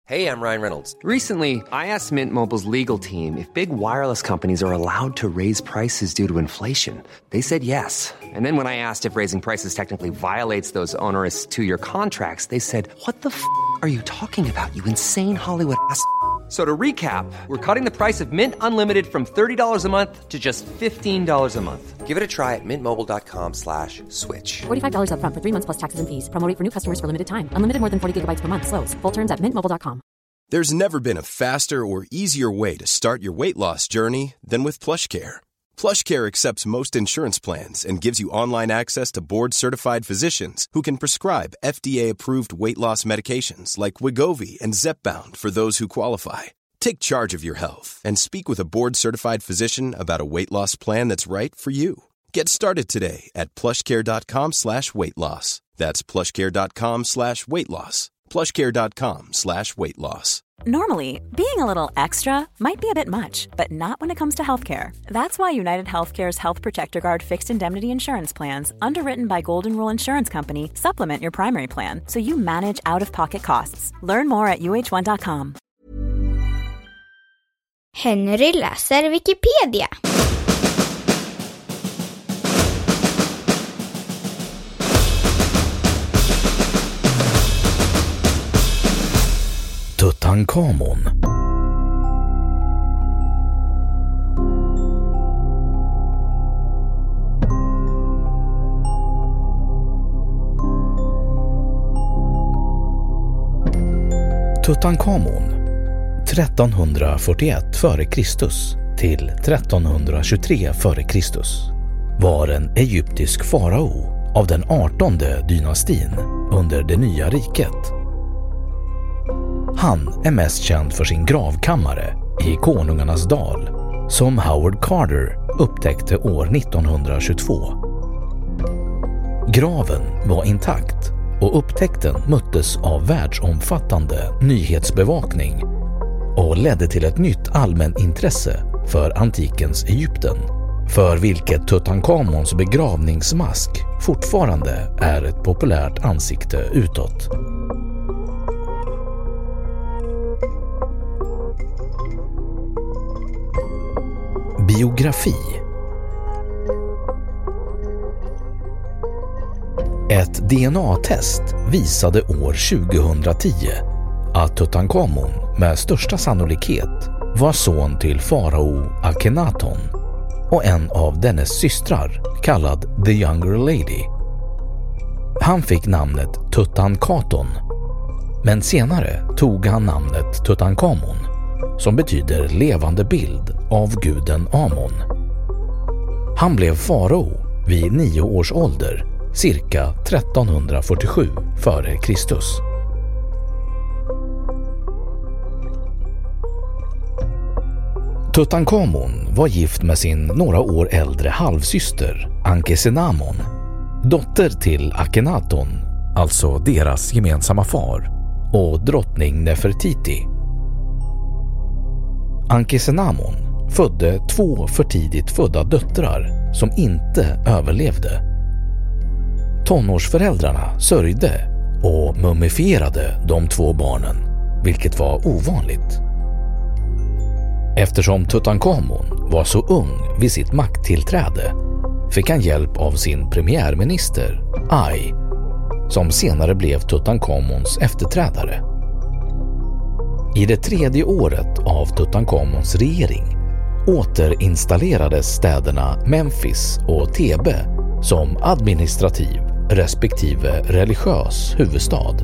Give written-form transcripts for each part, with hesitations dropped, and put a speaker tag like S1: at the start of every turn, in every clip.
S1: Hey, I'm Ryan Reynolds.
S2: Recently, I asked Mint Mobile's legal team if big wireless companies are allowed to raise prices due to inflation. They said yes. And then when I asked if raising prices technically violates those onerous two-year contracts, they said, "What the f*** are you talking about, you insane Hollywood ass?" So to recap, we're cutting the price of Mint Unlimited from $30 a month to just $15 a month.
S1: Give it a try at mintmobile.com/switch.
S3: $45 up front for 3 months plus taxes and fees. Promo rate for new customers for limited time. Unlimited more than 40 gigabytes per month. Slows full terms at mintmobile.com.
S4: There's never been a faster or easier way to start your weight loss journey than with PlushCare. PlushCare accepts most insurance plans and gives you online access to board-certified physicians who can prescribe FDA-approved weight loss medications like Wegovy and Zepbound for those who qualify. Take charge of your health and speak with a board-certified physician about a weight loss plan that's right for you. Get started today at plushcare.com/weightloss. That's plushcare.com/weightloss. plushcare.com/weightloss.
S5: Normally, being a little extra might be a bit much, but not when it comes to healthcare. That's why United Healthcare's Health Protector Guard fixed indemnity insurance plans, underwritten by Golden Rule Insurance Company, supplement your primary plan so you manage out-of-pocket costs. Learn more at uh1.com.
S6: Henry läser Wikipedia.
S7: Tutankhamon. Tutankhamon 1341 f.Kr. till 1323 f.Kr. var en egyptisk farao av den 18:e dynastin under det nya riket. Han är mest känd för sin gravkammare i Konungarnas dal som Howard Carter upptäckte år 1922. Graven var intakt och upptäckten möttes av världsomfattande nyhetsbevakning och ledde till ett nytt allmänintresse för antikens Egypten, för vilket Tutankhamons begravningsmask fortfarande är ett populärt ansikte utåt. Biografi. Ett DNA-test visade år 2010 att Tutankhamon med största sannolikhet var son till farao Akhenaton och en av dennes systrar kallad The Younger Lady. Han fick namnet Tutankhaton, men senare tog han namnet Tutankhamon, som betyder levande bild av guden Amon. Han blev farao vid 9 års ålder, cirka 1347 f.Kr. Tutankhamon var gift med sin några år äldre halvsyster Ankhesenamon, dotter till Akhenaton, alltså deras gemensamma far, och drottning Nefertiti. Ankhesenamon födde 2 för tidigt födda döttrar som inte överlevde. Tonårsföräldrarna sörjde och mumifierade de 2 barnen, vilket var ovanligt. Eftersom Tutankhamon var så ung vid sitt makttillträde fick han hjälp av sin premiärminister Ai, som senare blev Tutankhamons efterträdare. I det 3:e året av Tutankhamons regering återinstallerades städerna Memphis och Thebe som administrativ respektive religiös huvudstad.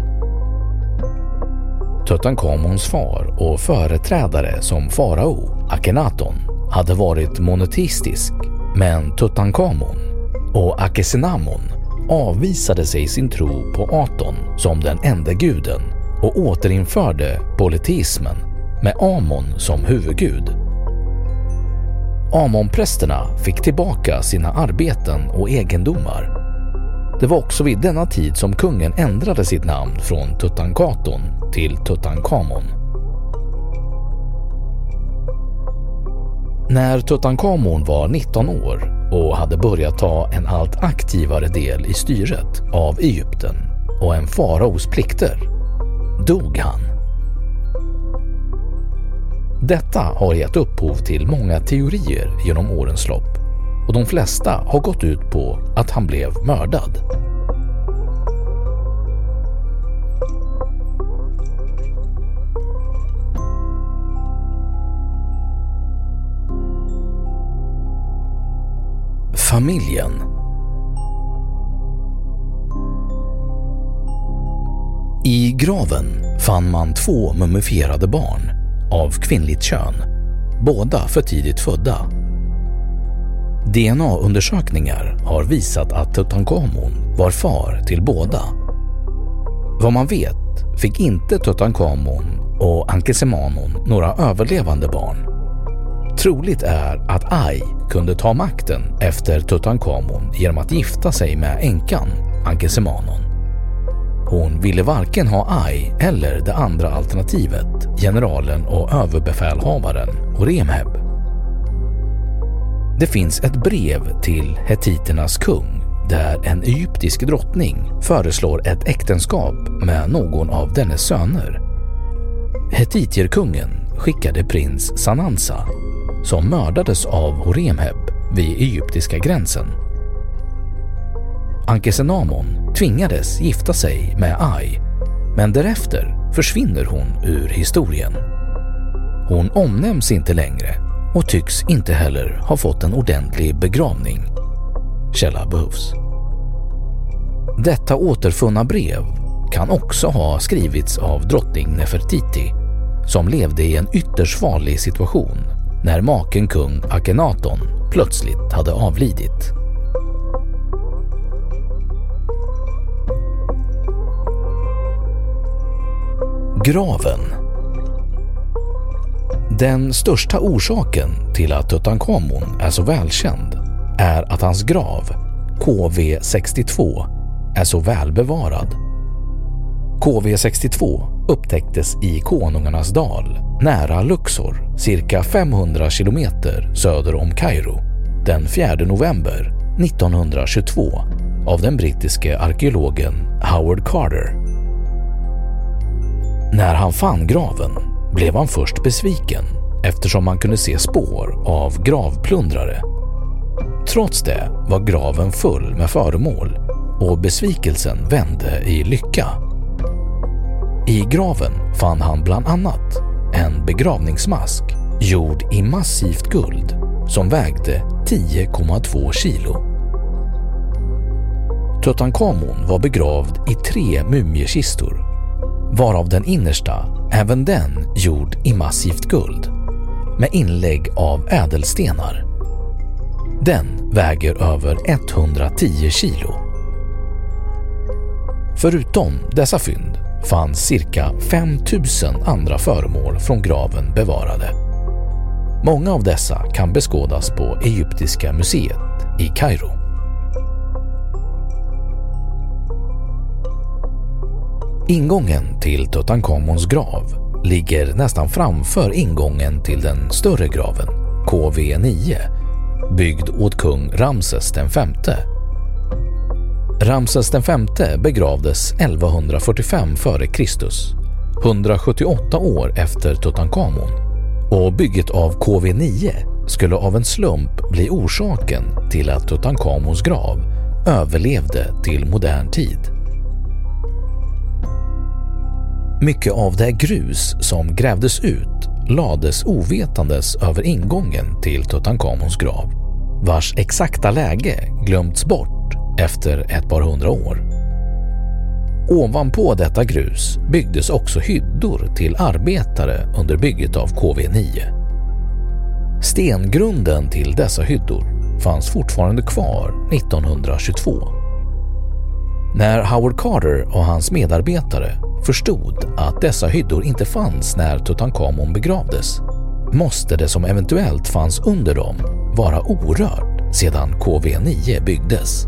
S7: Tutankhamons far och företrädare som farao Akhenaton hade varit monoteistisk, men Tutankhamon och Ankhesenamon avvisade sig sin tro på Aton som den enda guden och återinförde polyteismen med Amon som huvudgud. Amonprästerna fick tillbaka sina arbeten och egendomar. Det var också vid denna tid som kungen ändrade sitt namn från Tutankhaton till Tutankhamon. När Tutankhamon var 19 år och hade börjat ta en allt aktivare del i styret av Egypten och en faraos plikter, dog han. Detta har gett upphov till många teorier genom årens lopp, och de flesta har gått ut på att han blev mördad. Familjen. I graven fann man 2 mumifierade barn av kvinnligt kön, båda för tidigt födda. DNA-undersökningar har visat att Tutankhamon var far till båda. Vad man vet fick inte Tutankhamon och Ankhesenamun några överlevande barn. Troligt är att Ay kunde ta makten efter Tutankhamon genom att gifta sig med änkan Ankhesenamun. Hon ville varken ha Ay eller det andra alternativet, generalen och överbefälhavaren Horemheb. Det finns ett brev till hetiternas kung där en egyptisk drottning föreslår ett äktenskap med någon av dennes söner. Hetitierkungen skickade prins Sanansa, som mördades av Horemheb vid egyptiska gränsen. Ankhesenamun tvingades gifta sig med Ay, men därefter försvinner hon ur historien. Hon omnämns inte längre och tycks inte heller ha fått en ordentlig begravning. Källa behövs. Detta återfunna brev kan också ha skrivits av drottning Nefertiti, som levde i en ytterst farlig situation när maken kung Akhenaton plötsligt hade avlidit. Graven. Den största orsaken till att Tutankhamon är så välkänd är att hans grav, KV62, är så välbevarad. KV62 upptäcktes i Konungarnas dal, nära Luxor, cirka 500 kilometer söder om Kairo, den 4 november 1922 av den brittiske arkeologen Howard Carter. När han fann graven blev han först besviken eftersom man kunde se spår av gravplundrare. Trots det var graven full med föremål och besvikelsen vände i lycka. I graven fann han bland annat en begravningsmask gjord i massivt guld som vägde 10,2 kilo. Tutankhamon var begravd i 3 mumiekistor, varav den innersta, även den gjord i massivt guld, med inlägg av ädelstenar. Den väger över 110 kilo. Förutom dessa fynd fanns cirka 5000 andra föremål från graven bevarade. Många av dessa kan beskådas på Egyptiska museet i Kairo. Ingången till Tutankhamons grav ligger nästan framför ingången till den större graven, KV9, byggd åt kung Ramses den femte. Ramses den femte begravdes 1145 f.Kr., 178 år efter Tutankhamon, och bygget av KV9 skulle av en slump bli orsaken till att Tutankhamons grav överlevde till modern tid. Mycket av det grus som grävdes ut lades ovetandes över ingången till Tutankhamons grav, vars exakta läge glömts bort efter ett par 100 år. Ovanpå detta grus byggdes också hyddor till arbetare under bygget av KV9. Stengrunden till dessa hyddor fanns fortfarande kvar 1922. När Howard Carter och hans medarbetare förstod att dessa hyddor inte fanns när Tutankhamon begravdes, måste det som eventuellt fanns under dem vara orört sedan KV9 byggdes.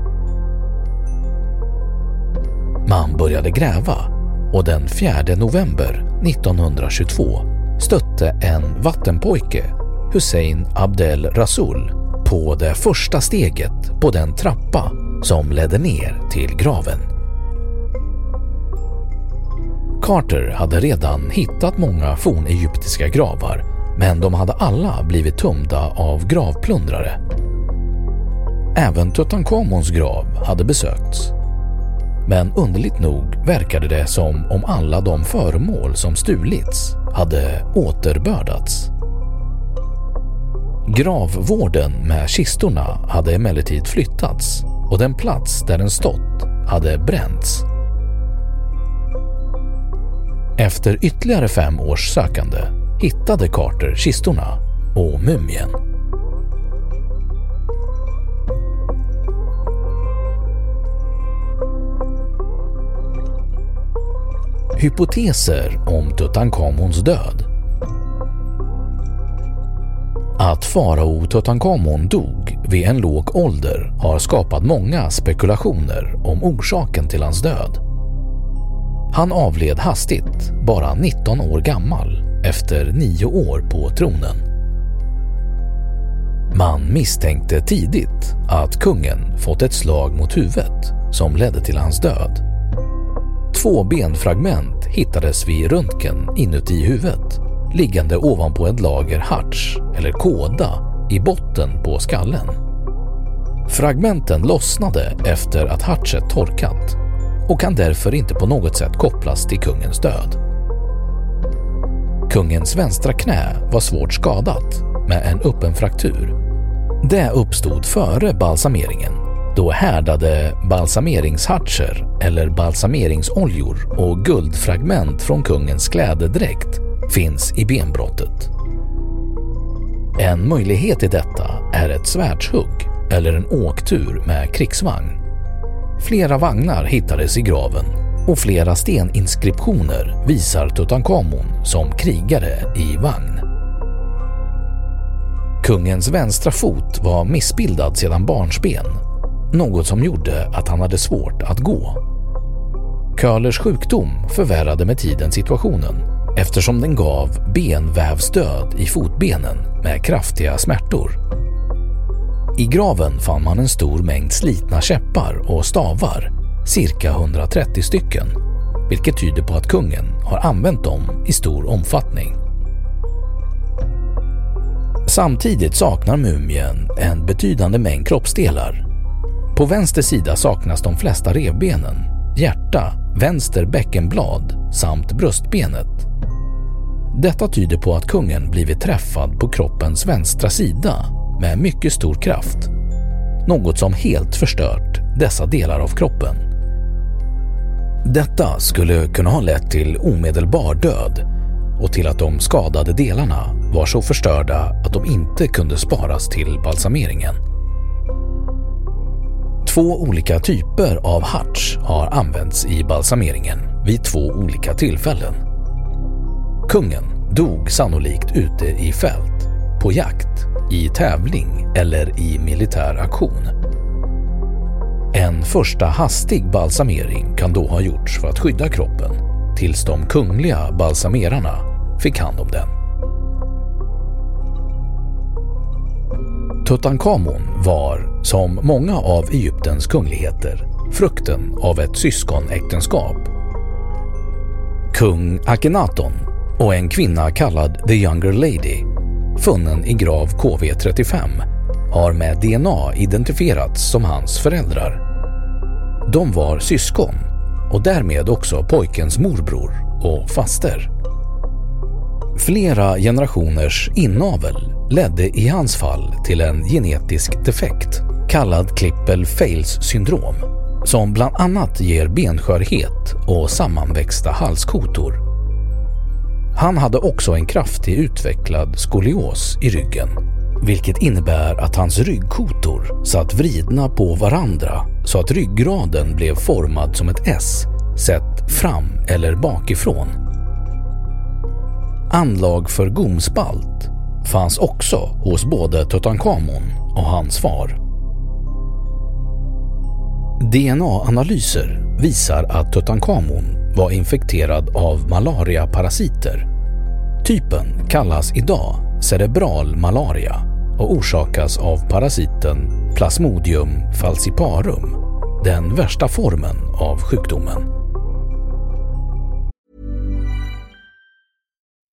S7: Man började gräva och den 4 november 1922 stötte en vattenpojke, Hussein Abdel Rasul, på det första steget på den trappa som ledde ner till graven. Carter hade redan hittat många fornegyptiska gravar, men de hade alla blivit tömda av gravplundrare. Även Tutankhamons grav hade besökts. Men underligt nog verkade det som om alla de föremål som stulits hade återbördats. Gravvården med kistorna hade emellertid flyttats och den plats där den stått hade bränts. Efter ytterligare 5 års sökande hittade Carter kistorna och mumien. Hypoteser om Tutankhamons död. Att farao Tutankhamon dog vid en låg ålder har skapat många spekulationer om orsaken till hans död. Han avled hastigt, bara 19 år gammal, efter 9 år på tronen. Man misstänkte tidigt att kungen fått ett slag mot huvudet som ledde till hans död. 2 benfragment hittades vid röntgen inuti huvudet, liggande ovanpå ett lager harts eller kåda i botten på skallen. Fragmenten lossnade efter att hartset torkat och kan därför inte på något sätt kopplas till kungens död. Kungens vänstra knä var svårt skadat med en öppen fraktur. Det uppstod före balsameringen, då härdade balsameringshartser eller balsameringsoljor och guldfragment från kungens klädedräkt finns i benbrottet. En möjlighet i detta är ett svärdshugg eller en åktur med krigsvagn. Flera vagnar hittades i graven och flera steninskriptioner visar Tutankhamon som krigare i vagn. Kungens vänstra fot var missbildad sedan barnsben, något som gjorde att han hade svårt att gå. Köhlers sjukdom förvärrade med tiden situationen eftersom den gav benvävsdöd i fotbenen med kraftiga smärtor. I graven fann man en stor mängd slitna käppar och stavar, cirka 130 stycken, vilket tyder på att kungen har använt dem i stor omfattning. Samtidigt saknar mumien en betydande mängd kroppsdelar. På vänster sida saknas de flesta revbenen, hjärta, vänster bäckenblad samt bröstbenet. Detta tyder på att kungen blivit träffad på kroppens vänstra sida med mycket stor kraft, något som helt förstört dessa delar av kroppen. Detta skulle kunna ha lett till omedelbar död och till att de skadade delarna var så förstörda att de inte kunde sparas till balsameringen. 2 olika typer av harts har använts i balsameringen vid 2 olika tillfällen. Kungen dog sannolikt ute i fält, på jakt, i tävling eller i militär aktion. En första hastig balsamering kan då ha gjorts för att skydda kroppen tills de kungliga balsamerarna fick hand om den. Tutankhamon var, som många av Egyptens kungligheter, frukten av ett syskonäktenskap. Kung Akhenaton och en kvinna kallad The Younger Lady, funnen i grav KV35, har med DNA identifierats som hans föräldrar. De var syskon och därmed också pojkens morbror och faster. Flera generationers inavel ledde i hans fall till en genetisk defekt kallad Klippel-Feils syndrom, som bland annat ger benskörhet och sammanväxta halskotor. Han hade också en kraftig utvecklad skolios i ryggen, vilket innebär att hans ryggkotor satt vridna på varandra så att ryggraden blev formad som ett S, sett fram eller bakifrån. Anlag för gomspalt fanns också hos både Tutankhamon och hans far. DNA-analyser visar att Tutankhamon var infekterad av malariaparasiter. Typen kallas idag cerebral malaria och orsakas av parasiten Plasmodium falciparum, den värsta formen av sjukdomen.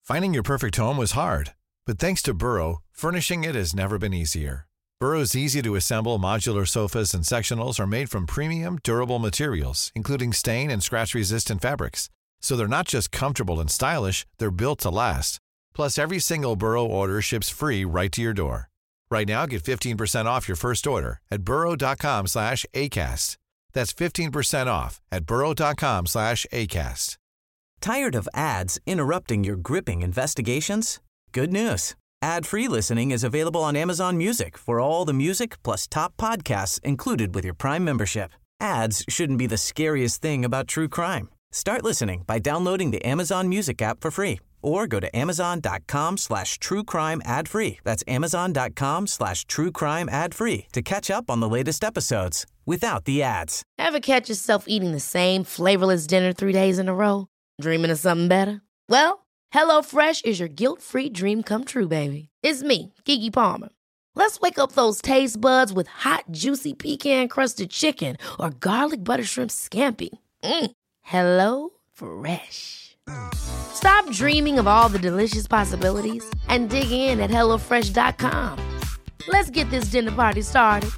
S8: Finding your perfect home was hard, but thanks to Burrow, furnishing it has never been easier. Burrow's easy-to-assemble modular sofas and sectionals are made from premium, durable materials, including stain and scratch-resistant fabrics. So they're not just comfortable and stylish, they're built to last. Plus, every single Burrow order ships free right to your door. Right now, get 15% off your first order at burrow.com/ACAST. That's 15% off at burrow.com/ACAST.
S9: Tired of ads interrupting your gripping investigations? Good news. Ad-free listening is available on Amazon Music for all the music plus top podcasts included with your Prime membership. Ads shouldn't be the scariest thing about true crime. Start listening by downloading the Amazon Music app for free or go to amazon.com/truecrime ad-free. That's amazon.com/truecrime ad-free to catch up on the latest episodes without the ads.
S10: Ever catch yourself eating the same flavorless dinner 3 days in a row? Dreaming of something better? Well, HelloFresh is your guilt-free dream come true, baby. It's me, Keke Palmer. Let's wake up those taste buds with hot, juicy pecan-crusted chicken or garlic butter shrimp scampi. Hello Fresh. Stop dreaming of all the delicious possibilities and dig in at HelloFresh.com. Let's get this dinner party started.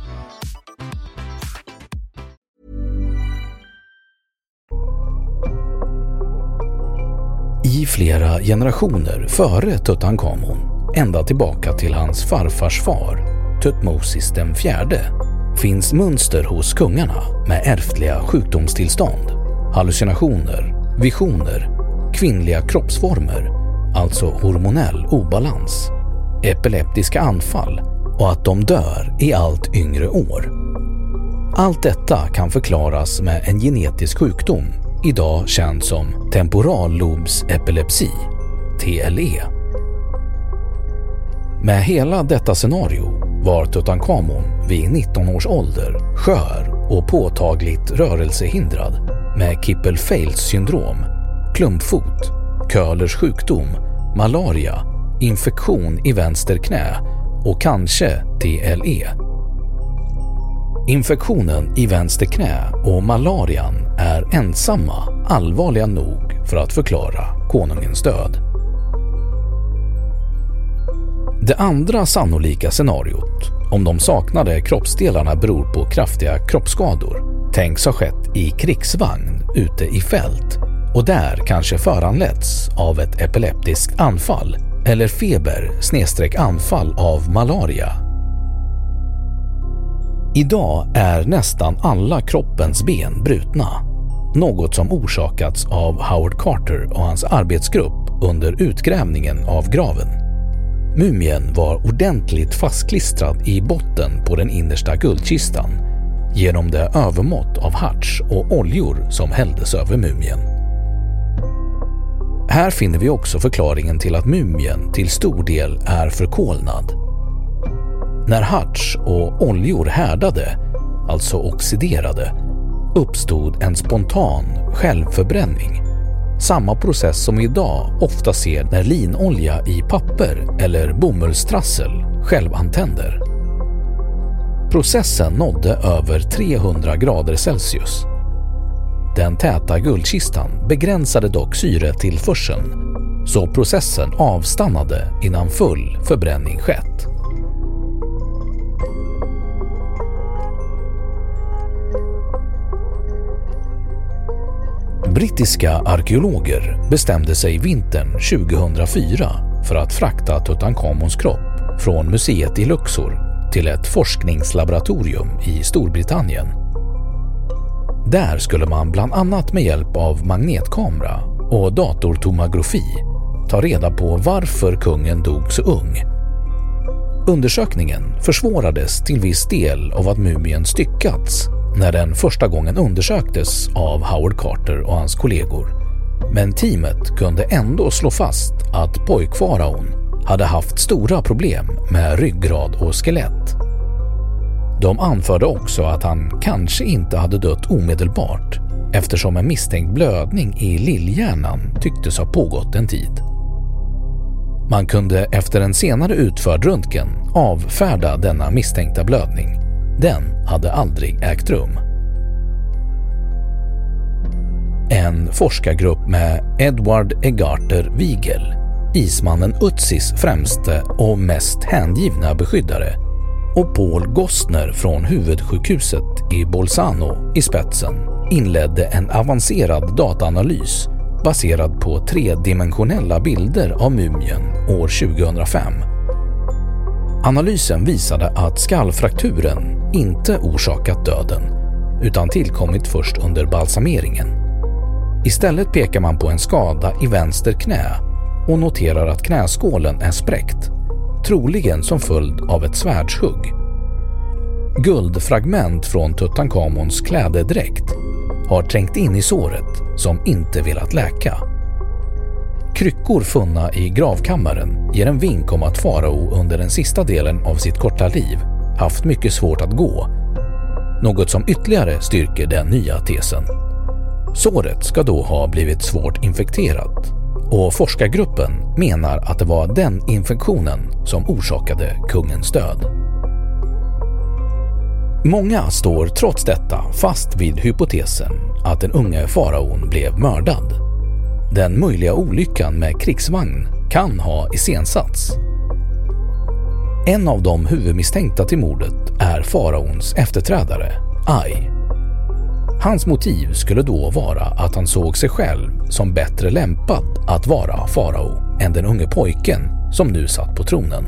S7: I flera generationer före Tutankhamon, ända tillbaka till hans farfars far, Tutmosis den fjärde, finns mönster hos kungarna med ärftliga sjukdomstillstånd, hallucinationer, visioner, kvinnliga kroppsformer, alltså hormonell obalans, epileptiska anfall och att de dör i allt yngre år. Allt detta kan förklaras med en genetisk sjukdom, idag känd som temporallobsepilepsi, TLE. Med hela detta scenario var Tutankhamon vid 19 års ålder skör och påtagligt rörelsehindrad med Klippel-Feils syndrom, klumpfot, Köhlers sjukdom, malaria, infektion i vänster knä och kanske TLE. Infektionen i vänster knä och malarian är ensamma allvarliga nog för att förklara konungens död. Det andra sannolika scenariot, om de saknade kroppsdelarna beror på kraftiga kroppsskador, tänks ha skett i krigsvagn ute i fält och där kanske föranletts av ett epileptiskt anfall eller feber/anfall av malaria. Idag är nästan alla kroppens ben brutna, något som orsakats av Howard Carter och hans arbetsgrupp under utgrävningen av graven. Mumien var ordentligt fastklistrad i botten på den innersta guldkistan genom det övermått av harts och oljor som hälldes över mumien. Här finner vi också förklaringen till att mumien till stor del är förkolnad. När harts och oljor härdade, alltså oxiderade, uppstod en spontan självförbränning. Samma process som vi idag ofta ser när linolja i papper eller bomullstrassel självantänder. Processen nådde över 300 grader Celsius. Den täta guldkistan begränsade dock syretillförseln, så processen avstannade innan full förbränning skett. Brittiska arkeologer bestämde sig vintern 2004 för att frakta Tutankhamons kropp från museet i Luxor till ett forskningslaboratorium i Storbritannien. Där skulle man bland annat med hjälp av magnetkamera och datortomografi ta reda på varför kungen dog så ung. Undersökningen försvårades till viss del av att mumien styckats när den första gången undersöktes av Howard Carter och hans kollegor. Men teamet kunde ändå slå fast att pojkfaraon hade haft stora problem med ryggrad och skelett. De anförde också att han kanske inte hade dött omedelbart eftersom en misstänkt blödning i lillhjärnan tycktes ha pågått en tid. Man kunde efter en senare utförd röntgen avfärda denna misstänkta blödning. Den hade aldrig ägt rum. en forskargrupp med Edward Egarter Wiegel, ismannen Ötzis främste och mest hängivna beskyddare, och Paul Gostner från huvudsjukhuset i Bolzano i spetsen inledde en avancerad dataanalys baserad på 3-dimensionella bilder av mumien år 2005. Analysen visade att skallfrakturen inte orsakat döden utan tillkommit först under balsameringen. Istället pekar man på en skada i vänster knä och noterar att knäskålen är spräckt, troligen som följd av ett svärdshugg. Guldfragment från Tutankhamons klädedräkt har trängt in i såret som inte velat läka. Kryckor funna i gravkammaren ger en vink om att farao under den sista delen av sitt korta liv haft mycket svårt att gå, något som ytterligare styrker den nya tesen. Såret ska då ha blivit svårt infekterat, och forskargruppen menar att det var den infektionen som orsakade kungens död. Många står trots detta fast vid hypotesen att den unge faraon blev mördad. Den möjliga olyckan med krigsvagn kan ha iscensatts. En av de huvudmisstänkta till mordet är faraons efterträdare, Ai. Hans motiv skulle då vara att han såg sig själv som bättre lämpad att vara farao än den unge pojken som nu satt på tronen.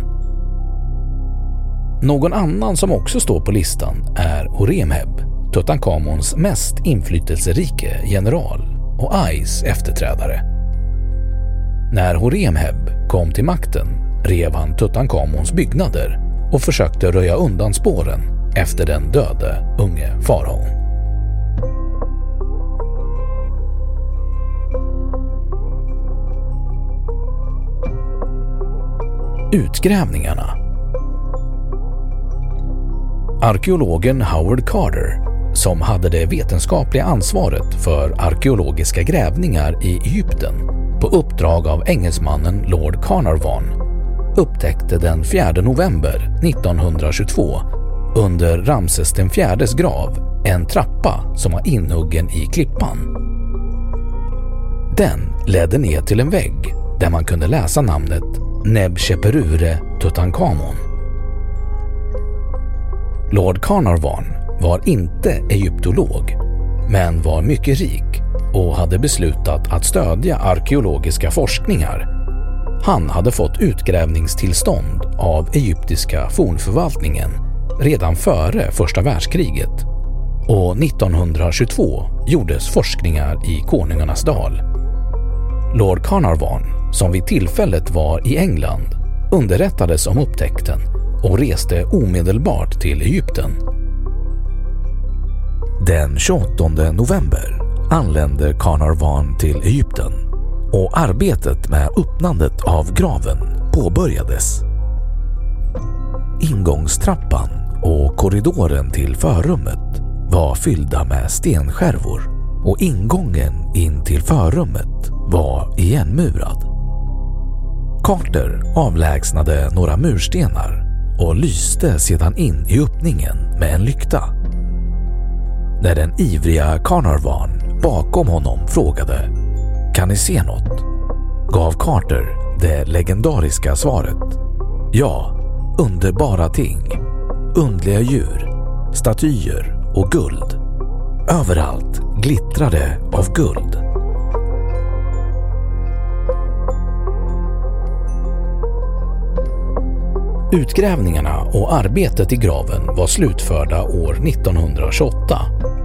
S7: Någon annan som också står på listan är Horemheb, Tutankhamons mest inflytelserike general och Ais efterträdare. När Horemheb kom till makten rev han Tutankhamons byggnader och försökte röja undan spåren efter den döde unge faraon. Utgrävningarna. Arkeologen Howard Carter, som hade det vetenskapliga ansvaret för arkeologiska grävningar i Egypten på uppdrag av engelsmannen Lord Carnarvon, upptäckte den 4 november 1922 under Ramses den IV:s grav en trappa som var inhuggen i klippan. Den ledde ner till en vägg där man kunde läsa namnet Nebseperure Tutankhamon. Lord Carnarvon var inte egyptolog, men var mycket rik och hade beslutat att stödja arkeologiska forskningar. Han hade fått utgrävningstillstånd av egyptiska fornförvaltningen redan före första världskriget, och 1922 gjordes forskningar i Konungarnas dal. Lord Carnarvon, som vid tillfället var i England, underrättades om upptäckten och reste omedelbart till Egypten. Den 28 november anlände Carnarvon till Egypten och arbetet med öppnandet av graven påbörjades. Ingångstrappan och korridoren till förrummet var fyllda med stenskärvor och ingången in till förrummet var igenmurad. Carter avlägsnade några murstenar och lyste sedan in i öppningen med en lykta. När den ivriga Carnarvon bakom honom frågade "Kan ni se något?" gav Carter det legendariska svaret: "Ja, underbara ting, undliga djur, statyer och guld. Överallt glittrade av guld." Utgrävningarna och arbetet i graven var slutförda år 1928.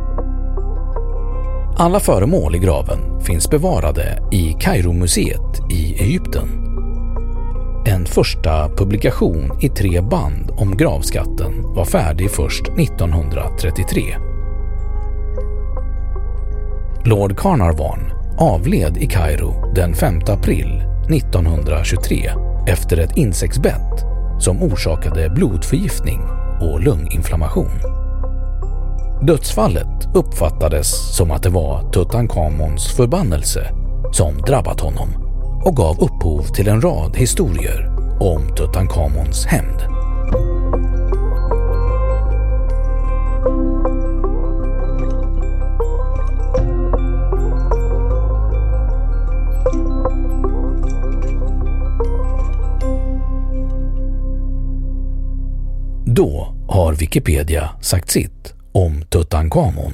S7: Alla föremål i graven finns bevarade i Kairo-museet i Egypten. En första publikation i 3 band om gravskatten var färdig först 1933. Lord Carnarvon avled i Kairo den 5 april 1923 efter ett insektsbett som orsakade blodförgiftning och lunginflammation. Dödsfallet uppfattades som att det var Tutankhamons förbannelse som drabbat honom och gav upphov till en rad historier om Tutankhamons hämnd. Då har Wikipedia sagt sitt om Tutankhamon.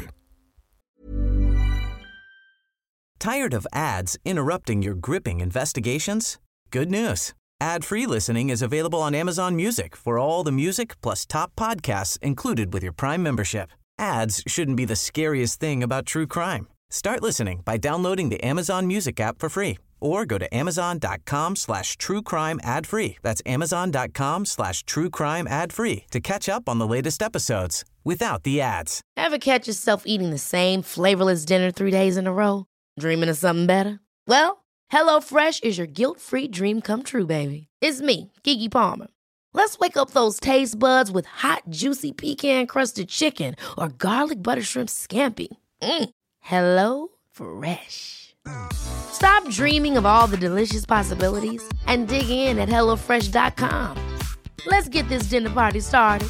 S9: Tired of ads interrupting your gripping investigations? Good news. Ad-free listening is available on Amazon Music for all the music plus top podcasts included with your Prime membership. Ads shouldn't be the scariest thing about true crime. Start listening by downloading the Amazon Music app for free or go to amazon.com/truecrime ad-free. That's amazon.com/truecrime ad-free to catch up on the latest episodes without the ads.
S10: Ever catch yourself eating the same flavorless dinner 3 days in a row? Dreaming of something better? Well, HelloFresh is your guilt-free dream come true, baby. It's me, Keke Palmer. Let's wake up those taste buds with hot, juicy pecan-crusted chicken or garlic butter shrimp scampi. Hello Fresh. Stop dreaming of all the delicious possibilities and dig in at HelloFresh.com. Let's get this dinner party started.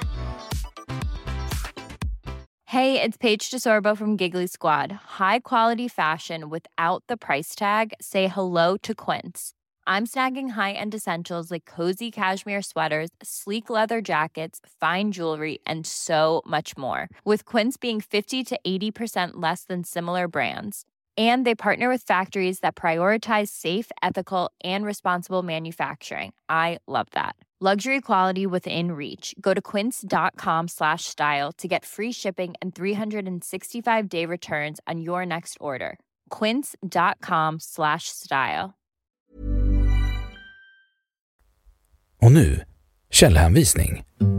S11: Hey, it's Paige DeSorbo from Giggly Squad. High quality fashion without the price tag. Say hello to Quince. I'm snagging high-end essentials like cozy cashmere sweaters, sleek leather jackets, fine jewelry, and so much more. With Quince being 50 to 80% less than similar brands. And they partner with factories that prioritize safe, ethical, and responsible manufacturing. I love that. Luxury quality within reach. Go to quince.com/style to get free shipping and 365-day returns on your next order. quince.com/style.
S7: Och nu, källhänvisning.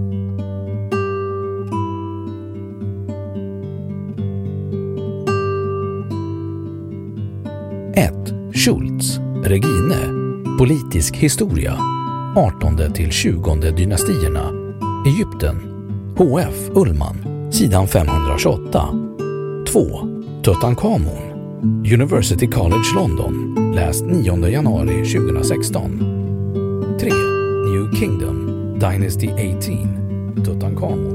S7: 1. Schultz, Regine, Politisk historia, 18 till 20 dynastierna, Egypten, HF Ullman, sidan 528. 2. Tutankhamon, University College London, läst 9 januari 2016. 3. New Kingdom, Dynasty 18, Tutankhamon,